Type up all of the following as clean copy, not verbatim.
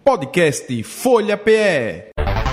Podcast Folha PE.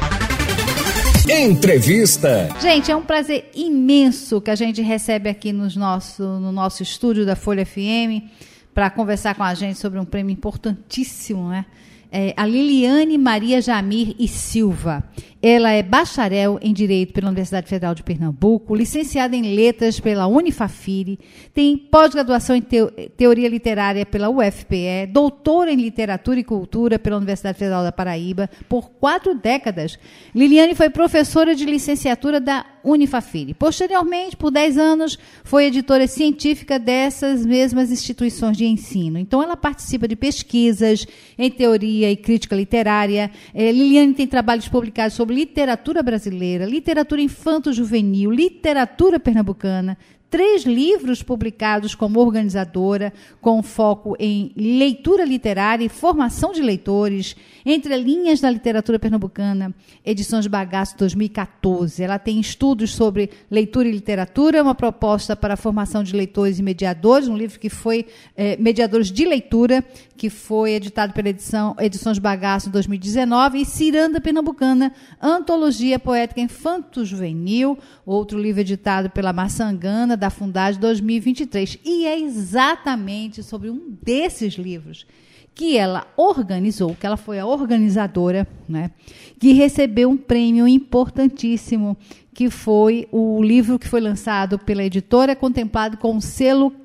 Entrevista. Gente, é um prazer imenso que a gente recebe aqui no nosso estúdio da Folha FM para conversar com a gente sobre um prêmio importantíssimo, né? A Liliane Maria Jamir e Silva. Ela é bacharel em Direito pela Universidade Federal de Pernambuco, licenciada em Letras pela Unifafiri, tem pós-graduação em Teoria Literária pela UFPE, doutora em Literatura e Cultura pela Universidade Federal da Paraíba por 4 décadas. Liliane foi professora de licenciatura da Unifafiri. Posteriormente, por 10 anos, foi editora científica dessas mesmas instituições de ensino. Então, ela participa de pesquisas em teoria e crítica literária. Liliane tem trabalhos publicados sobre literatura brasileira, literatura infanto-juvenil, literatura pernambucana, 3 livros publicados como organizadora, com foco em leitura literária e formação de leitores, Entre Linhas da Literatura Pernambucana, Edições Bagaço 2014. Ela tem estudos sobre leitura e literatura, uma proposta para a formação de leitores e mediadores, um livro que foi Mediadores de Leitura, que foi editado pela Edições Bagaço 2019, e Ciranda Pernambucana, Antologia Poética Infanto-Juvenil, outro livro editado pela Maçangana, da Fundade 2023. E é exatamente sobre um desses livros que ela organizou, que ela foi a organizadora, né, que recebeu um prêmio importantíssimo, que foi o livro que foi lançado pela editora, contemplado com o selo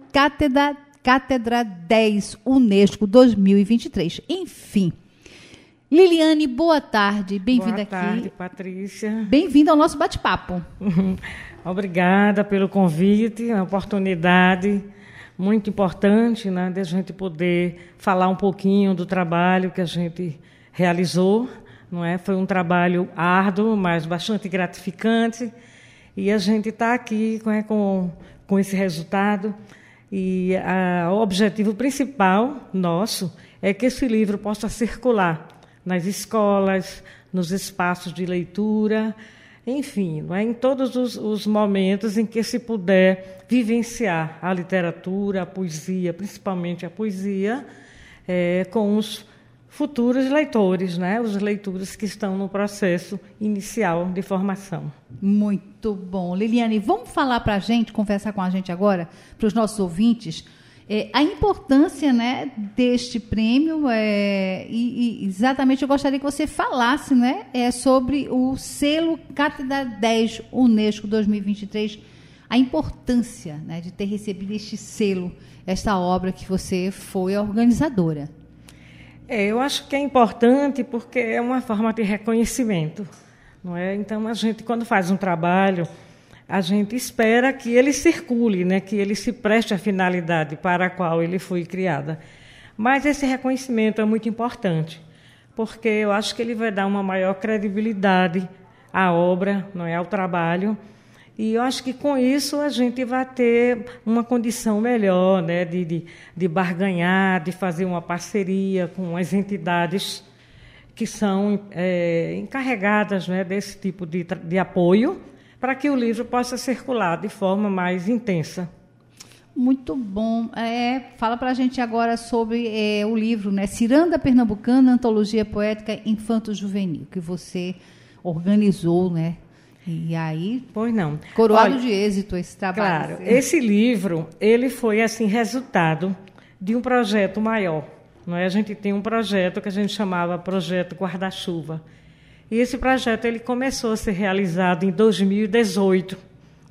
Cátedra 10 Unesco 2023. Enfim. Liliane, boa tarde, bem-vinda aqui. Boa tarde, Patrícia. Bem-vinda ao nosso bate-papo. Obrigada pelo convite, uma oportunidade muito importante, né, de a gente poder falar um pouquinho do trabalho que a gente realizou. Não é? Foi um trabalho árduo, mas bastante gratificante, e a gente está aqui com esse resultado. E o objetivo principal nosso é que esse livro possa circular nas escolas, nos espaços de leitura, enfim, não é? Em todos os momentos em que se puder vivenciar a literatura, a poesia, principalmente a poesia, com os futuros leitores, né? Os leitores que estão no processo inicial de formação. Muito bom. Liliane, vamos falar para a gente, conversar com a gente agora, para os nossos ouvintes, a importância, né, deste prêmio, e exatamente eu gostaria que você falasse, né, sobre o selo Cátedra 10 Unesco 2023, a importância, né, de ter recebido este selo, esta obra que você foi a organizadora. Eu acho que é importante porque é uma forma de reconhecimento, não é? Então, a gente, quando faz um trabalho, a gente espera que ele circule, né? Que ele se preste à finalidade para a qual ele foi criada. Mas esse reconhecimento é muito importante, porque eu acho que ele vai dar uma maior credibilidade à obra, não é? Ao trabalho. E eu acho que, com isso, a gente vai ter uma condição melhor, né, de barganhar, de fazer uma parceria com as entidades que são encarregadas, né, desse tipo de apoio, para que o livro possa circular de forma mais intensa. Muito bom. Fala para a gente agora sobre o livro, né, Ciranda Pernambucana, Antologia Poética Infanto-Juvenil, que você organizou, né? E aí, pois não. Coroado de êxito esse trabalho. Claro, esse livro, ele foi assim resultado de um projeto maior. Não é? A gente tem um projeto que a gente chamava Projeto Guarda-Chuva. E esse projeto ele começou a ser realizado em 2018,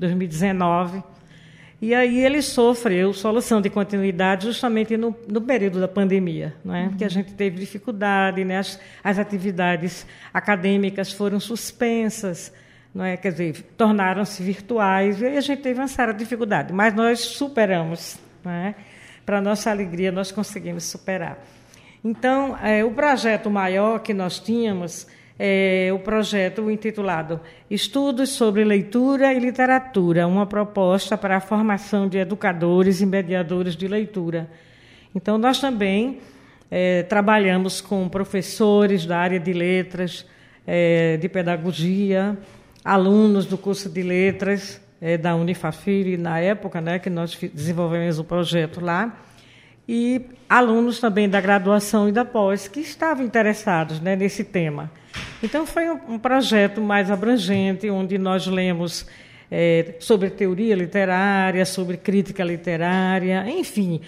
2019. E aí ele sofreu solução de continuidade justamente no período da pandemia, não é? Porque a gente teve dificuldade, né? As atividades acadêmicas foram suspensas, não é? Quer dizer, tornaram-se virtuais, e aí a gente teve uma séria dificuldade, mas nós superamos, não é? Para nossa alegria, nós conseguimos superar. Então, o projeto maior que nós tínhamos é o projeto intitulado Estudos sobre Leitura e Literatura, uma proposta para a formação de educadores e mediadores de leitura. Então, nós também trabalhamos com professores da área de letras, de pedagogia, alunos do curso de letras da Unifafiri, na época, né, que nós desenvolvemos o projeto lá, e alunos também da graduação e da pós que estavam interessados, né, nesse tema. Então, foi um projeto mais abrangente, onde nós lemos sobre teoria literária, sobre crítica literária, enfim,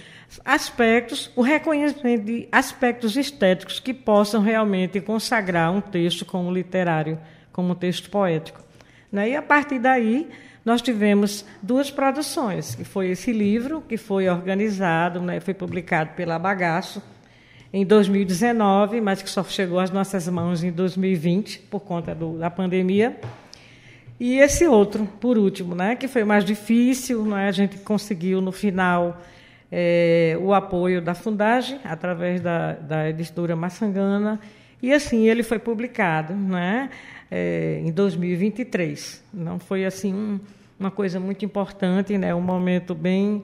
o reconhecimento de aspectos estéticos que possam realmente consagrar um texto como literário, como um texto poético. Né? E, a partir daí, nós tivemos 2 produções, que foi esse livro, que foi organizado, né, foi publicado pela Bagaço em 2019, mas que só chegou às nossas mãos em 2020, por conta da pandemia. E esse outro, por último, né, que foi mais difícil, né, a gente conseguiu, no final, o apoio da Fundagem, através da editora Maçangana, e assim ele foi publicado, né, em 2023. Não foi assim uma coisa muito importante, né, um momento bem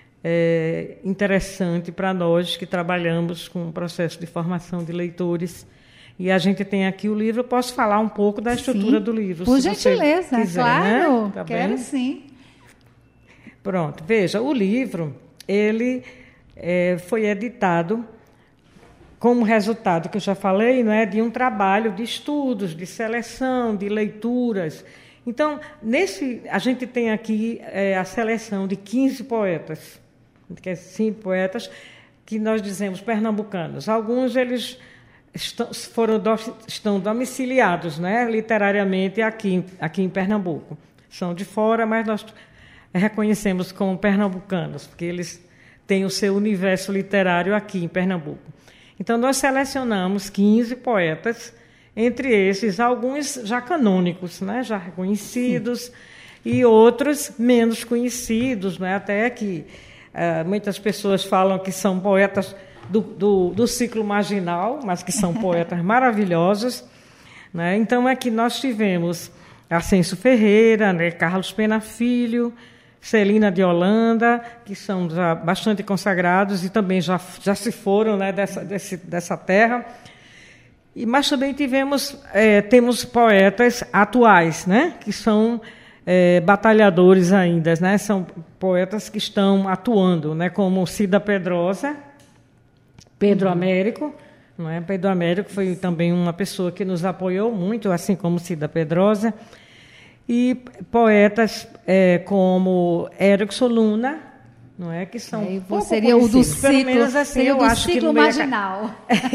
interessante para nós que trabalhamos com o processo de formação de leitores. E a gente tem aqui o livro. Eu posso falar um pouco da estrutura do livro, por se gentileza, você quiser, claro, né? Tá quero bem? sim. Pronto, veja, o livro ele foi editado como resultado, que eu já falei, não é, de um trabalho de estudos, de seleção, de leituras. Então, a gente tem aqui a seleção de 15 poetas, que 5 poetas que nós dizemos pernambucanos. Alguns eles estão domiciliados, né, literariamente aqui em Pernambuco. São de fora, mas nós reconhecemos como pernambucanos, porque eles têm o seu universo literário aqui em Pernambuco. Então, nós selecionamos 15 poetas, entre esses, alguns já canônicos, né, já reconhecidos, sim, e outros menos conhecidos, né, até que muitas pessoas falam que são poetas do ciclo marginal, mas que são poetas maravilhosos. Né? Então, aqui nós tivemos Ascenso Ferreira, né, Carlos Pena Filho, Celina de Holanda, que são já bastante consagrados e também já se foram, né, dessa terra. Mas também temos poetas atuais, né, que são batalhadores ainda, né, são poetas que estão atuando, né, como Cida Pedrosa, Pedro Américo. Não é? Pedro Américo foi também uma pessoa que nos apoiou muito, assim como Cida Pedrosa. E poetas como Erickson Luna, não é, que são pouco seria o do ciclo, pelo menos assim, eu acho que no meio marginal.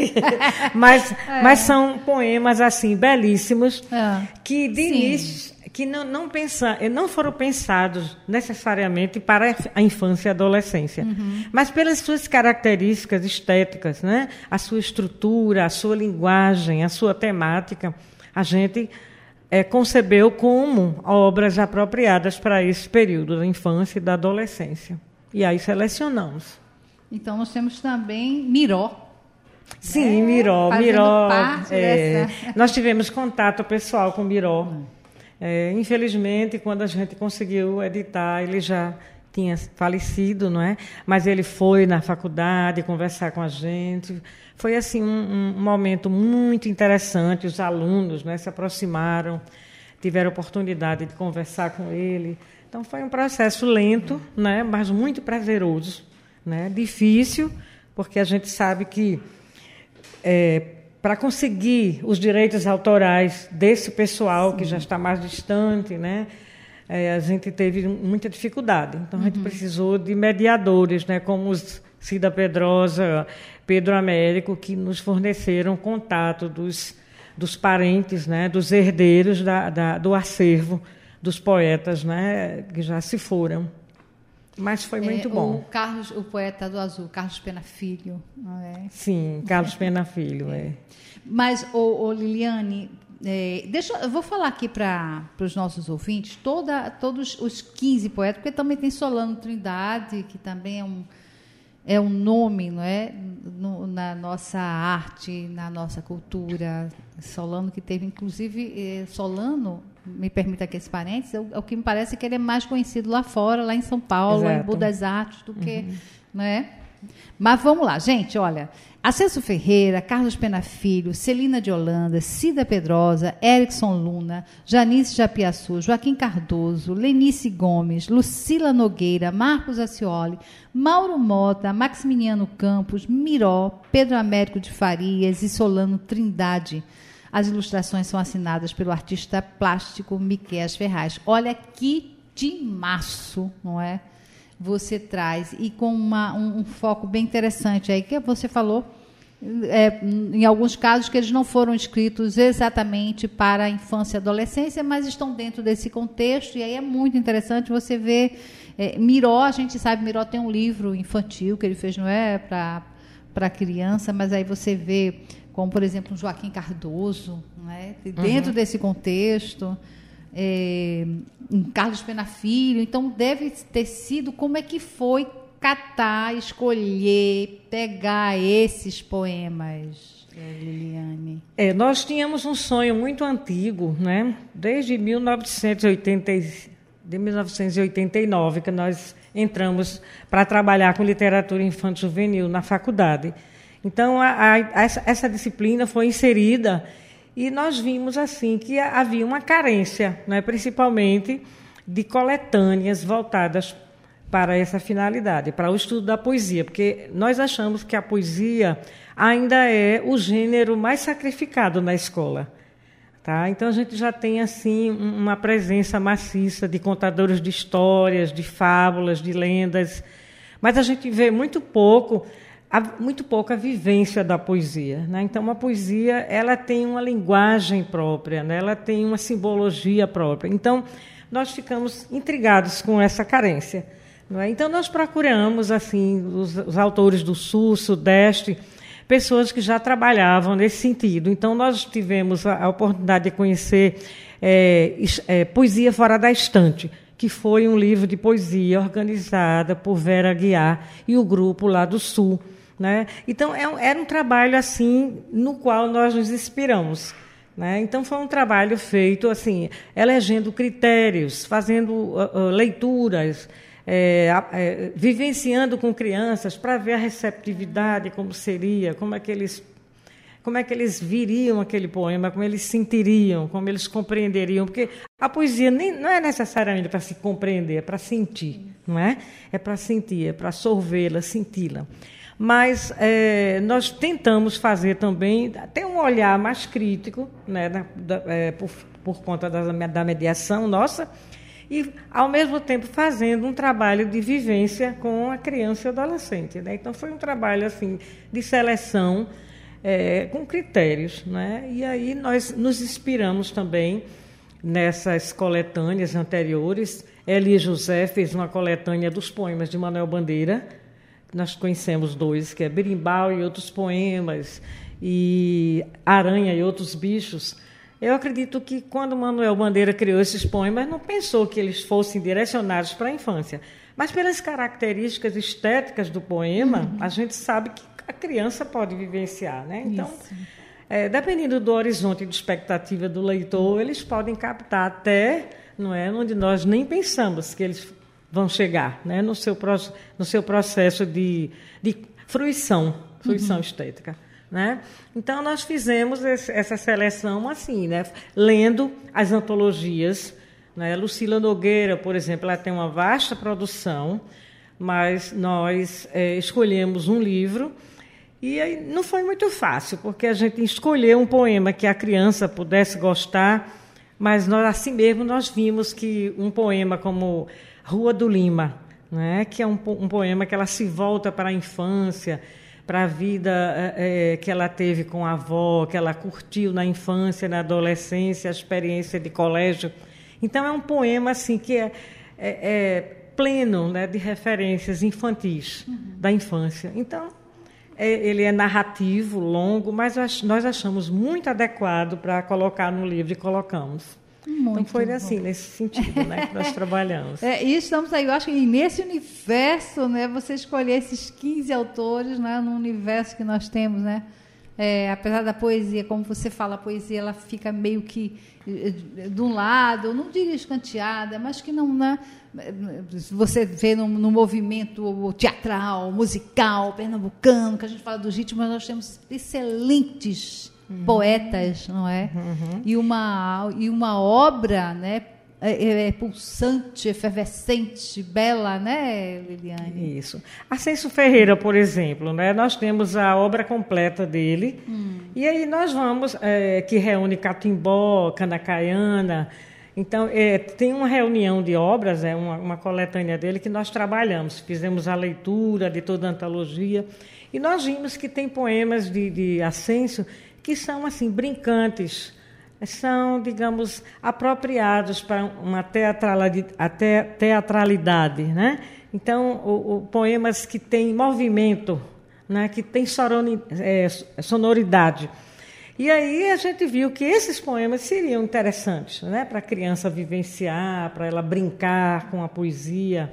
mas são poemas assim belíssimos que de sim, início que não foram pensados necessariamente para a infância e a adolescência, mas pelas suas características estéticas, né? A sua estrutura, a sua linguagem, a sua temática, a gente concebeu como obras apropriadas para esse período da infância e da adolescência. E aí selecionamos. Então, nós temos também Miró. Sim, Miró. Parte dessa. Nós tivemos contato pessoal com Miró. Infelizmente, quando a gente conseguiu editar, ele já tinha falecido, não é? Mas ele foi na faculdade conversar com a gente. Foi assim um momento muito interessante. Os alunos, né, se aproximaram, tiveram oportunidade de conversar com ele. Então, foi um processo lento, né, mas muito prazeroso, né? Difícil, porque a gente sabe que para conseguir os direitos autorais desse pessoal, sim, que já está mais distante, né, a gente teve muita dificuldade. Então, a gente precisou de mediadores, né, como os Cida Pedrosa, Pedro Américo, que nos forneceram contato dos parentes, né, dos herdeiros do acervo dos poetas, né, que já se foram. Mas foi muito bom. O poeta do Azul, Carlos Pena Filho. Não é? Sim, Carlos Pena Filho. Mas, Liliane, eu vou falar aqui para os nossos ouvintes, todos os 15 poetas, porque também tem Solano Trindade, que também é um nome, não é? Na nossa arte, na nossa cultura. Solano, que teve, inclusive, Solano, me permita aqui esse parênteses, o que me parece que ele é mais conhecido lá fora, lá em São Paulo, em Budas Artes, do que, não é? Mas vamos lá, gente, olha. Acesso Ferreira, Carlos Pena Filho, Celina de Holanda, Cida Pedrosa, Erickson Luna, Janice Japiaçu, Joaquim Cardoso, Lenice Gomes, Lucila Nogueira, Marcos Acioli, Mauro Mota, Maximiliano Campos, Miró, Pedro Américo de Farias e Solano Trindade. As ilustrações são assinadas pelo artista plástico Miquéas Ferraz. Olha que timaço, não é? Você traz, e com um foco bem interessante aí, que você falou, em alguns casos, que eles não foram escritos exatamente para a infância e adolescência, mas estão dentro desse contexto, e aí é muito interessante você ver. Miró, a gente sabe, Miró tem um livro infantil que ele fez, não é para criança, mas aí você vê, como, por exemplo, um Joaquim Cardoso, não é? Dentro desse contexto. Carlos Pena Filho, então deve ter sido, como é que foi catar, escolher, pegar esses poemas, Liliane? Nós tínhamos um sonho muito antigo, né? Desde 1989, que nós entramos para trabalhar com literatura infantil juvenil na faculdade. Então, essa disciplina foi inserida. E nós vimos assim que havia uma carência, né, principalmente de coletâneas voltadas para essa finalidade, para o estudo da poesia, porque nós achamos que a poesia ainda é o gênero mais sacrificado na escola. Tá? Então, a gente já tem assim uma presença maciça de contadores de histórias, de fábulas, de lendas, mas a gente vê muito pouco a vivência da poesia, né? Então, a poesia ela tem uma linguagem própria, né? Ela tem uma simbologia própria. Então, nós ficamos intrigados com essa carência, não é? Então, nós procuramos assim os autores do Sul, Sudeste, pessoas que já trabalhavam nesse sentido. Então, nós tivemos a oportunidade de conhecer Poesia Fora da Estante, que foi um livro de poesia organizada por Vera Aguiar e o grupo lá do Sul. Né? Então, era um trabalho assim no qual nós nos inspiramos. Né? Então, foi um trabalho feito assim, elegendo critérios, fazendo leituras, vivenciando com crianças para ver a receptividade, como seria, como é que eles viriam aquele poema, como eles sentiriam, como eles compreenderiam, porque a poesia não é necessariamente para se compreender, é para sentir, não é? É para sentir, é para sorvê-la, senti-la. Mas nós tentamos fazer também, ter um olhar mais crítico, né, por conta da mediação nossa, e, ao mesmo tempo, fazendo um trabalho de vivência com a criança e o adolescente. Né? Então, foi um trabalho assim, de seleção com critérios. Né? E aí nós nos inspiramos também nessas coletâneas anteriores. Elia José fez uma coletânea dos poemas de Manuel Bandeira. Nós conhecemos dois, que é Berimbau e Outros Poemas, e Aranha e Outros Bichos. Eu acredito que, quando Manuel Bandeira criou esses poemas, não pensou que eles fossem direcionados para a infância. Mas, pelas características estéticas do poema, a gente sabe que a criança pode vivenciar. Né? Então, dependendo do horizonte de expectativa do leitor, eles podem captar até, não é, onde nós nem pensamos que eles vão chegar, né, no seu processo de fruição estética. Né? Então, nós fizemos essa seleção assim, né, lendo as antologias. Né? Lucila Nogueira, por exemplo, ela tem uma vasta produção, mas nós escolhemos um livro, e aí não foi muito fácil, porque a gente escolheu um poema que a criança pudesse gostar, mas nós, assim mesmo, nós vimos que um poema como Rua do Lima, né, que é um poema que ela se volta para a infância, para a vida que ela teve com a avó, que ela curtiu na infância, na adolescência, a experiência de colégio. Então, é um poema assim, que é pleno, né, de referências infantis da infância. Então, ele é narrativo, longo, mas nós achamos muito adequado para colocar no livro e colocamos. Muito então, foi bom. assim, nesse sentido, né, que nós trabalhamos. E estamos aí, eu acho que nesse universo, né, você escolher esses 15 autores, né, no universo que nós temos, né, apesar da poesia, como você fala, a poesia ela fica meio que de um lado, não digo escanteada, mas que não, né? Você vê no movimento teatral, musical, pernambucano, que a gente fala dos ritmos, nós temos excelentes poetas, não é? E uma obra, né? Pulsante, efervescente, bela, né, Liliane? Isso. Ascenso Ferreira, por exemplo, né, nós temos a obra completa dele, e aí nós vamos, que reúne Catimbó, Canacaiana. Então, tem uma reunião de obras, uma coletânea dele, que nós trabalhamos, fizemos a leitura de toda a antologia, e nós vimos que tem poemas de Ascenso que são, assim, brincantes, são, digamos, apropriados para uma teatralidade, né? Então, poemas que têm movimento, né? Que têm sonoridade. E aí a gente viu que esses poemas seriam interessantes, né? Para a criança vivenciar, para ela brincar com a poesia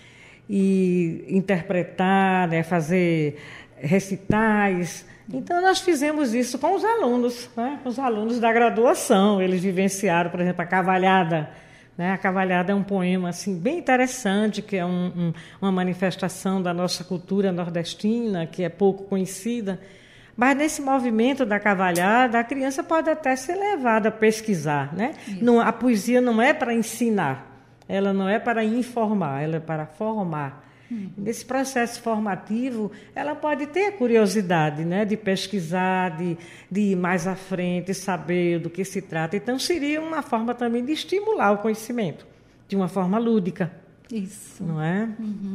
e interpretar, né? Fazer recitais. Então, nós fizemos isso com os alunos, né? Com os alunos da graduação. Eles vivenciaram, por exemplo, a Cavalhada. Né? A Cavalhada é um poema assim, bem interessante, que é uma manifestação da nossa cultura nordestina, que é pouco conhecida. Mas, nesse movimento da Cavalhada, a criança pode até ser levada a pesquisar. Né? Não, a poesia não é para ensinar, ela não é para informar, ela é para formar. Nesse processo formativo, ela pode ter a curiosidade, né, de pesquisar, de ir mais à frente, saber do que se trata. Então, seria uma forma também de estimular o conhecimento, de uma forma lúdica. Isso. Não é?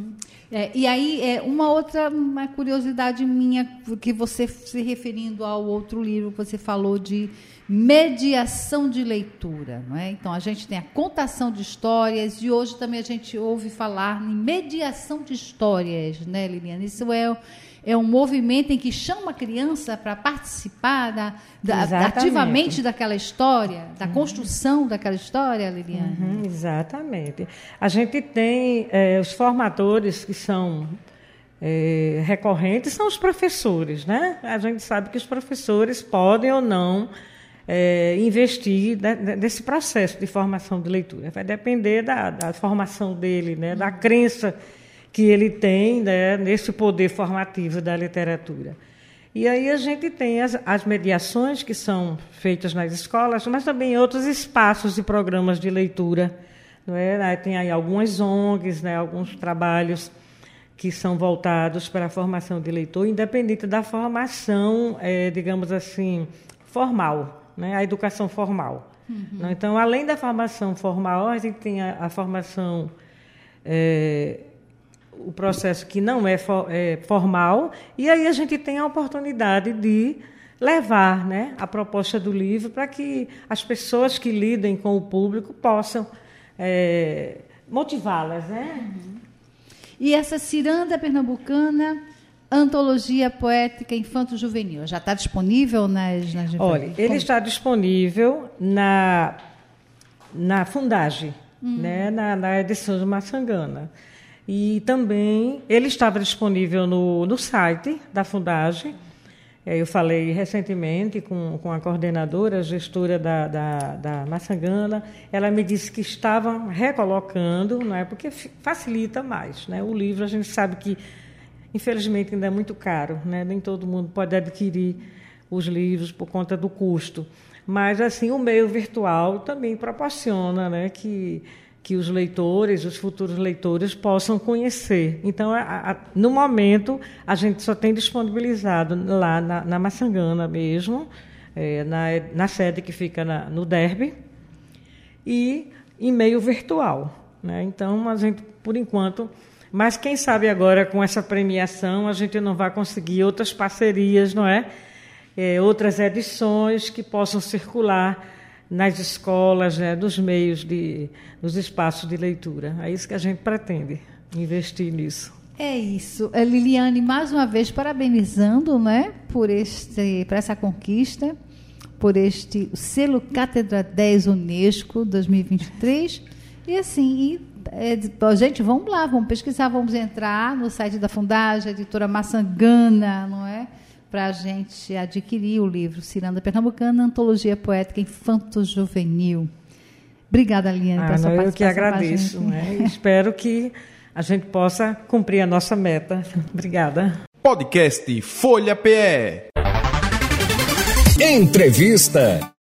E aí, uma curiosidade minha, que você, se referindo ao outro livro que você falou de mediação de leitura, não é? Então, a gente tem a contação de histórias e hoje também a gente ouve falar em mediação de histórias, né, Liliane? Isso é um movimento em que chama a criança para participar ativamente daquela história, da construção daquela história, Liliane? Exatamente. A gente tem os formadores que são recorrentes, são os professores, né? A gente sabe que os professores podem ou não investir nesse processo de formação de leitura. Vai depender da formação dele, né? Da crença que ele tem, né? Nesse poder formativo da literatura. E aí a gente tem as mediações que são feitas nas escolas, mas também outros espaços e programas de leitura. Não é? Tem aí algumas ONGs, né? Alguns trabalhos que são voltados para a formação de leitor, independente da formação, digamos assim, formal. Né, a educação formal. Então, além da formação formal, a gente tem a formação, o processo que não é formal, e aí a gente tem a oportunidade de levar, né, a proposta do livro para que as pessoas que lidem com o público possam motivá-las. Né? E essa ciranda pernambucana, Antologia Poética Infanto-Juvenil, já está disponível nas Olha, ele está disponível na Fundagem, né, na edição de Maçangana. E também ele estava disponível no site da Fundagem. Eu falei recentemente com a coordenadora, a gestora da Maçangana. Ela me disse que estava recolocando, não é, porque facilita mais. Né? O livro, a gente sabe que infelizmente, ainda é muito caro, né? Nem todo mundo pode adquirir os livros por conta do custo. Mas, assim, o meio virtual também proporciona, né, que os leitores, os futuros leitores, possam conhecer. Então, no momento, a gente só tem disponibilizado lá na Maçangana mesmo, na sede que fica no Derby, e em meio virtual. Né? Então, a gente, por enquanto... Mas, quem sabe agora, com essa premiação, a gente não vai conseguir outras parcerias, não é? Outras edições que possam circular nas escolas, né, dos meios, nos espaços de leitura. É isso que a gente pretende, investir nisso. É isso. Liliane, mais uma vez, parabenizando, né, por essa conquista, por este selo Cátedra 10 Unesco 2023. E, assim... gente, vamos lá, vamos pesquisar, vamos entrar no site da Fundagem, editora Maçangana, não é? para a gente adquirir o livro Ciranda Pernambucana, Antologia Poética Infanto-Juvenil. Obrigada, Liliane, pela sua participação. Eu que agradeço. Espero que a gente possa cumprir a nossa meta. Obrigada. Podcast Folha PE. Entrevista.